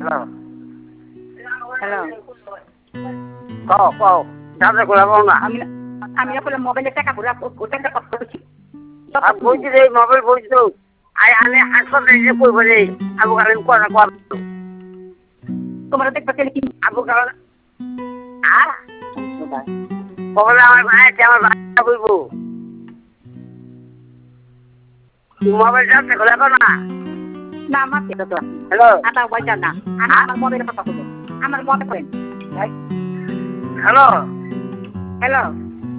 hello কও দাদা খোলা পাও না আমি আসলে মোবাইলে টাকা ভরা ওটা একটা কথা বলছি বলছি রে মোবাইল বলছি তো আনে হাসপাতালে যে কইব রে আবু কালাম কথা কর তোমার দেখবা কি আবু কালাম বলে আমার ভাই আমার ভাই বলবো মোবাইল দাদা খোলা পাও না না আমার এটা তো হ্যালো আটা ওইটা না আমার মোবাইলে কথা বলো আমার মনে করেন হ্যালো হ্যালো